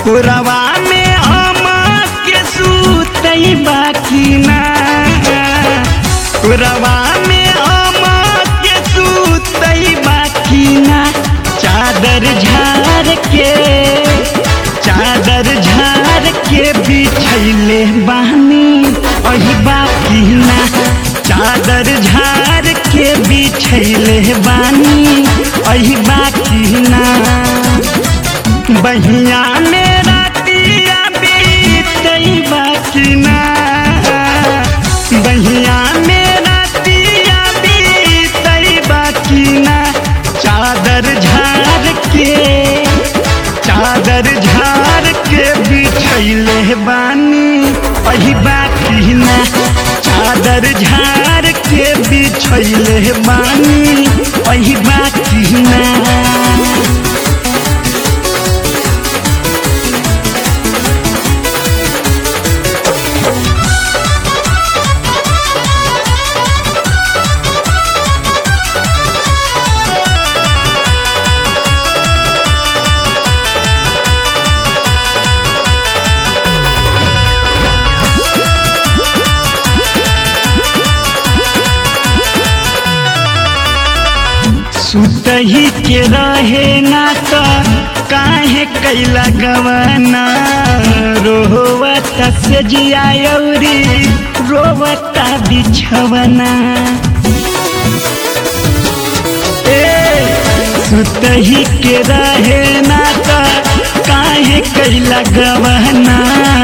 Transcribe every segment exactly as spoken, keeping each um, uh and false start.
पुरवा में आमा के सूतई बाकी ना, पुरवा में आमा के सूतई बाकी ना, चादर झाड़ के चादर झाड़ के बिछैले बानी अही बाकी ना, चादर झाड़ के बिछैले बानी अही बाकी ना। बहिया में रातिया बीतई बाकी ना, बहिया में रातिया बीतई बाकी ना, चादर झाड़ के चादर झाड़ के बिछैले बानी अही बाकी ना, चादर झाड़ के बिछैले बानी अही बाकी ना। सुतही के रहे ना तो काहे कैला गवाना, रोवता से जियायौरी रोवता बिछवना। ए सुतही के रहे ना तो काहे कैला गवाना,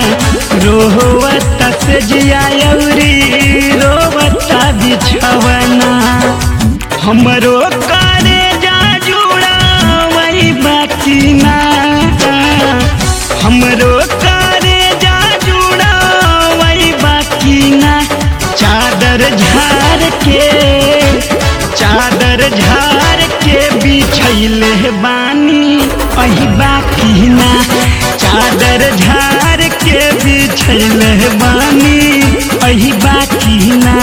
रोवता से जियायौरी रोवता बिछवना। हमरो करे जा जुड़ा वही बाकी ना, हमरो करे जा जुड़ा वही बाकी ना, चादर झाड़ के चादर झाड़ के बिछैले बानी अही बाकी ना, चादर झाड़ के बिछैले बानी अही बाकी ना।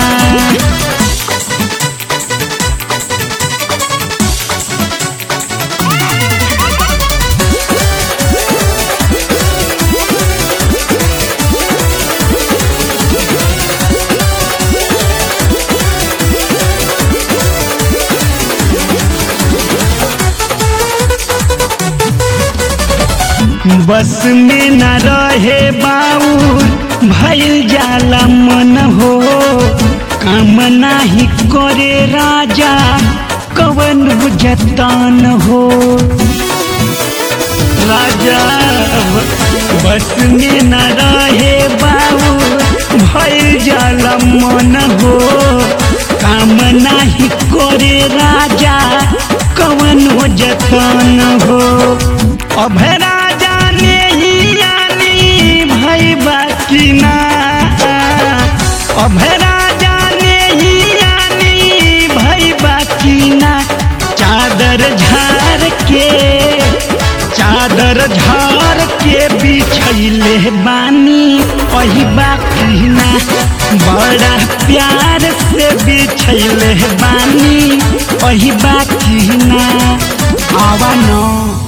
बस में न रहे बाउर भइल जाला मन हो, काम नाही करे राजा कवन जतन हो। राजा बस में न रहे बाउर भइल जाला मन हो, काम नाही करे राजा कवन जतन हो। अब राजा ने ही यानी भई बाकी ना, अब राजा ने ही यानी भई बाकी ना, चादर झाड़ के चादर झाड़ के बिछैले बानी अही बाकी ना, बड़ा प्यार से बिछैले बानी अही बाकी ना। आवा न